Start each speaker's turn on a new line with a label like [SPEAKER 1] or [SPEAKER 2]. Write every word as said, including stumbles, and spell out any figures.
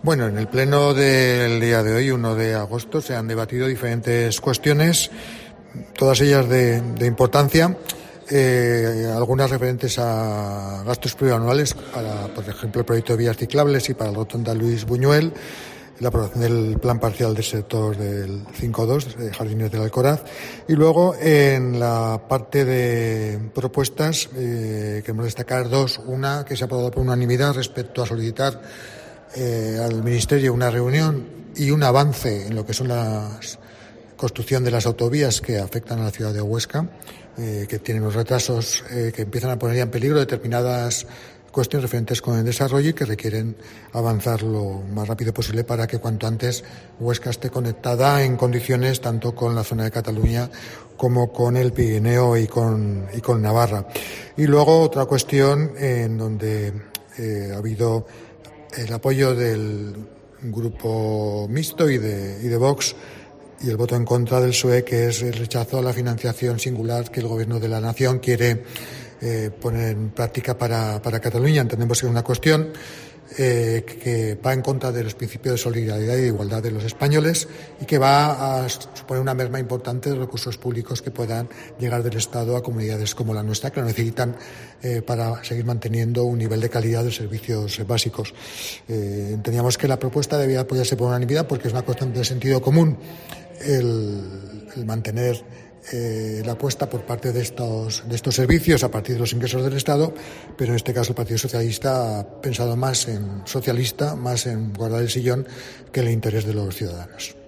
[SPEAKER 1] Bueno, en el pleno del día de hoy, uno de agosto, se han debatido diferentes cuestiones, todas ellas de, de importancia, eh, algunas referentes a gastos plurianuales para, por ejemplo, el proyecto de vías ciclables y para la rotonda Luis Buñuel, la aprobación del plan parcial del sector del cinco dos de Jardines del Alcoraz, y luego en la parte de propuestas eh, queremos destacar dos: una que se ha aprobado por unanimidad respecto a solicitar eh, al Ministerio una reunión y un avance en lo que son las construcción de las autovías que afectan a la ciudad de Huesca, eh, que tienen unos retrasos eh, que empiezan a poner ya en peligro determinadas cuestiones referentes con el desarrollo y que requieren avanzar lo más rápido posible para que cuanto antes Huesca esté conectada en condiciones tanto con la zona de Cataluña como con el Pirineo y con, y con Navarra. Y luego otra cuestión en donde eh, ha habido el apoyo del grupo mixto y de, y de Vox y el voto en contra del P S O E, que es el rechazo a la financiación singular que el Gobierno de la Nación quiere eh, poner en práctica para, para Cataluña. Entendemos que es una cuestión eh, que va en contra de los principios de solidaridad y de igualdad de los españoles y que va a suponer una merma importante de recursos públicos que puedan llegar del Estado a comunidades como la nuestra, que lo necesitan eh, para seguir manteniendo un nivel de calidad de servicios básicos. Eh, entendíamos que la propuesta debía apoyarse por unanimidad porque es una cuestión de sentido común el, el mantener eh, la apuesta por parte de estos, de estos servicios a partir de los ingresos del Estado, pero en este caso el Partido Socialista ha pensado más en socialista, más en guardar el sillón que en el interés de los ciudadanos.